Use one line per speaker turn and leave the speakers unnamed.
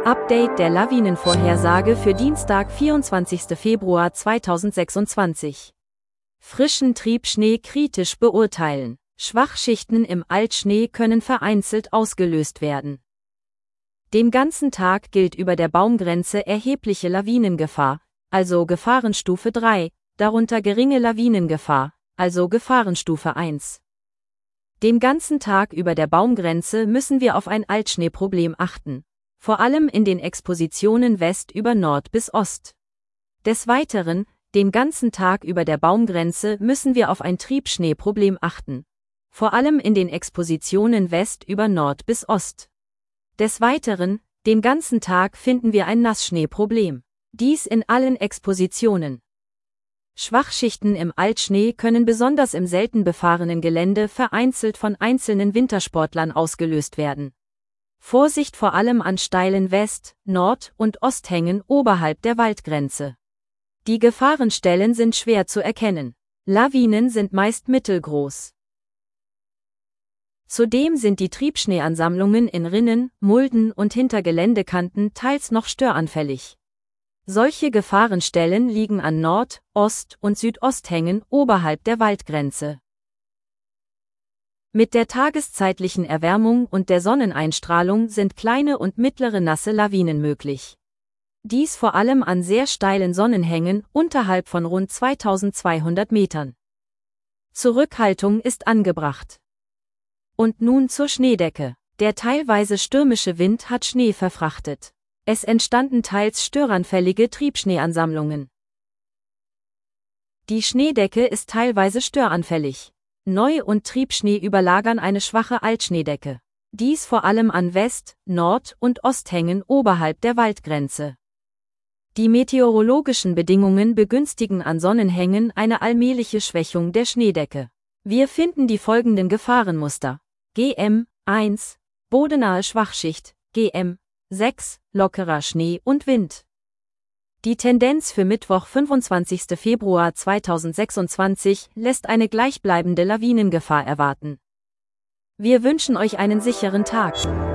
Update der Lawinenvorhersage für Dienstag, 24. Februar 2026. Frischen Triebschnee kritisch beurteilen. Schwachschichten im Altschnee können vereinzelt ausgelöst werden. Den ganzen Tag gilt über der Baumgrenze erhebliche Lawinengefahr, also Gefahrenstufe 3, darunter geringe Lawinengefahr, also Gefahrenstufe 1. Den ganzen Tag über der Baumgrenze müssen wir auf ein Altschneeproblem achten, vor allem in den Expositionen West über Nord bis Ost. Des Weiteren, den ganzen Tag über der Baumgrenze müssen wir auf ein Triebschneeproblem achten, vor allem in den Expositionen West über Nord bis Ost. Des Weiteren, den ganzen Tag finden wir ein Nassschneeproblem. Dies in allen Expositionen. Schwachschichten im Altschnee können besonders im selten befahrenen Gelände vereinzelt von einzelnen Wintersportlern ausgelöst werden. Vorsicht vor allem an steilen West-, Nord- und Osthängen oberhalb der Waldgrenze. Die Gefahrenstellen sind schwer zu erkennen. Lawinen sind meist mittelgroß. Zudem sind die Triebschneeansammlungen in Rinnen, Mulden und hinter Geländekanten teils noch störanfällig. Solche Gefahrenstellen liegen an Nord-, Ost- und Südosthängen oberhalb der Waldgrenze. Mit der tageszeitlichen Erwärmung und der Sonneneinstrahlung sind kleine und mittlere nasse Lawinen möglich. Dies vor allem an sehr steilen Sonnenhängen unterhalb von rund 2200 Metern. Zurückhaltung ist angebracht. Und nun zur Schneedecke. Der teilweise stürmische Wind hat Schnee verfrachtet. Es entstanden teils störanfällige Triebschneeansammlungen. Die Schneedecke ist teilweise störanfällig. Neu- und Triebschnee überlagern eine schwache Altschneedecke. Dies vor allem an West-, Nord- und Osthängen oberhalb der Waldgrenze. Die meteorologischen Bedingungen begünstigen an Sonnenhängen eine allmähliche Schwächung der Schneedecke. Wir finden die folgenden Gefahrenmuster. GM 1, bodenahe Schwachschicht, GM 6, lockerer Schnee und Wind. Die Tendenz für Mittwoch, 25. Februar 2026, lässt eine gleichbleibende Lawinengefahr erwarten. Wir wünschen euch einen sicheren Tag.